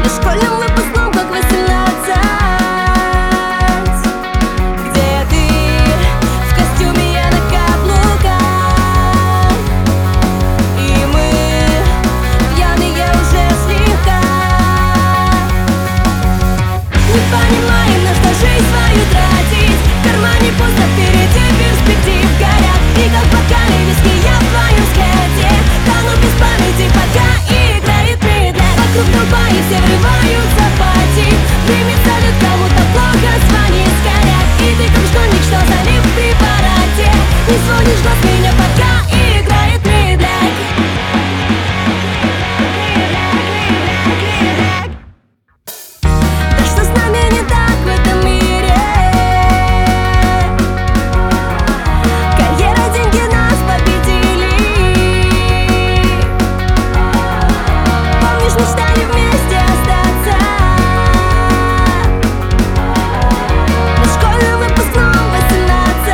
школьном выпускном, как 18. Где ты? В костюме, я на каблуках. И мы пьяные уже слегка. Не понимаем, на что жизнь свою тратить. В кармане пусто, впереди перспектив горят. И как бокали виски, я в твоем взгляде тону без памяти, пока играет медля. Вокруг толпа, и все врываются в пати. Примет салют, кому-то плохо звонит, скорят. И ты как школьник, что залип в препарате. Не сводишь глаз меня, пока играет медля. Да что с нами не так в этом мире? Карьера, деньги нас победили. Помнишь, мечтали вместе остаться? На школьном выпускном 18.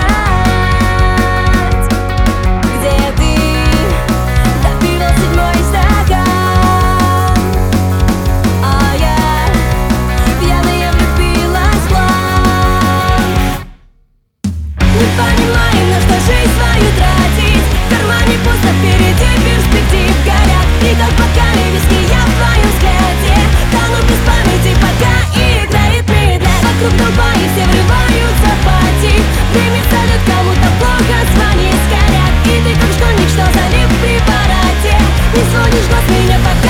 Где ты? Допивал 7-й стакан. А я пьяная влюбилась в план. Не понимаем, на что жизнь свою тратить. В кармане пусто, впереди перспектив горят. И как бокали виски, я в твоем взгляде тону без памяти, пока играет медля. Вокруг толпа, и все врываются в пати. Примет салют, кому-то плохо звонит, скорят. И ты как школьник, что залип в препарате. Не сводишь глаз меня, пока